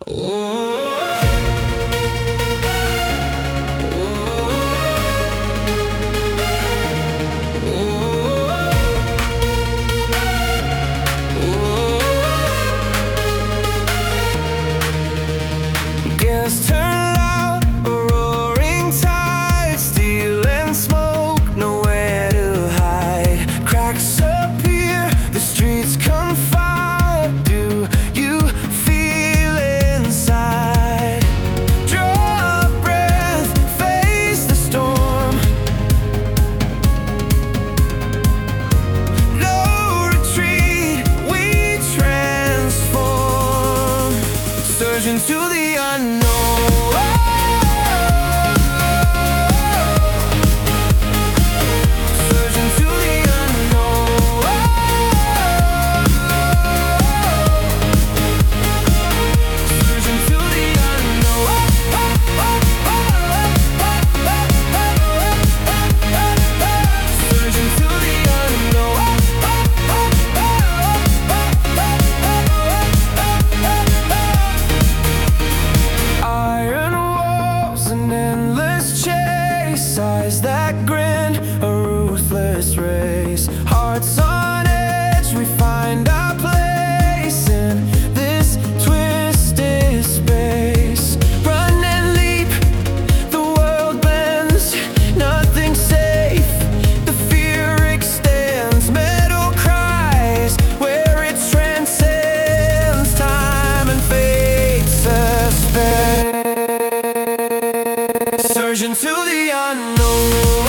Gas turn loud, a roaring tide, steel and smoke, nowhere to hide. Cracks appear, the streets confide. Do you feel inside? Draw a breath, face the storm. No retreat, we transform. Surge into the unknown. Surge into the unknown. Surge into the unknown. Surge into the unknown. Iron walls, an endless chase, eyes that grin, a ruthless race. Hearts on edge, we find our place in this twisted space. Run and leap, the world bends, nothing's safe. The fear extends, metal cries where it transcends time and fate suspends. Surge into the unknown.